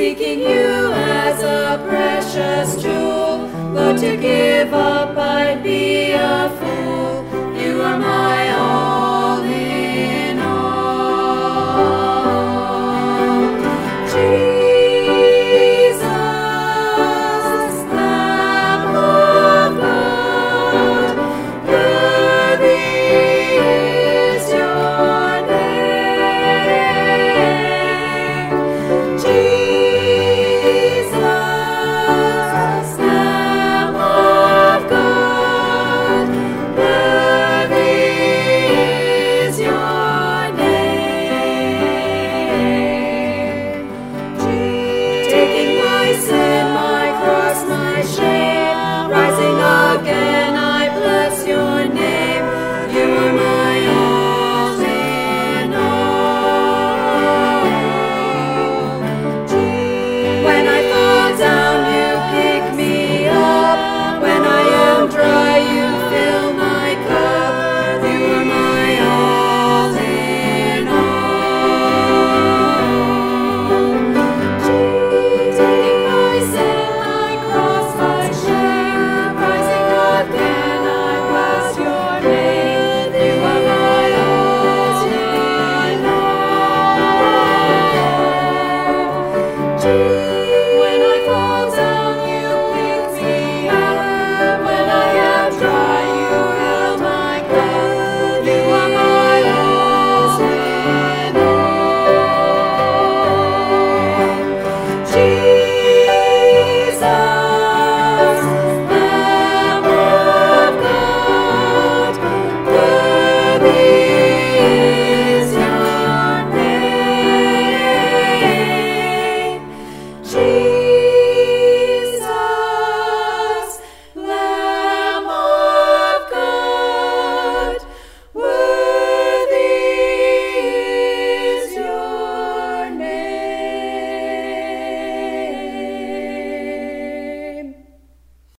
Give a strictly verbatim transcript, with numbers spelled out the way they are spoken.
seeking you as a precious jewel. Lord, to give up I'd be a fool. You are my all in all. Jesus, Lamb of God, worthy is your name. Jesus, Lamb of God, worthy is your name. Taking my sin, my cross, my shame, rising again, I bless your name. You are my all in all. When I fall down, you pick me up. When I am dry, you fill my cup. You are my all in all. Taking my sin, my cross, my shame, rising again, I bless your name. You are my all in all. When I fall down, you pick me up. When I am dry, you fill my cup. You are my all in all. Jesus, Lamb of God, worthy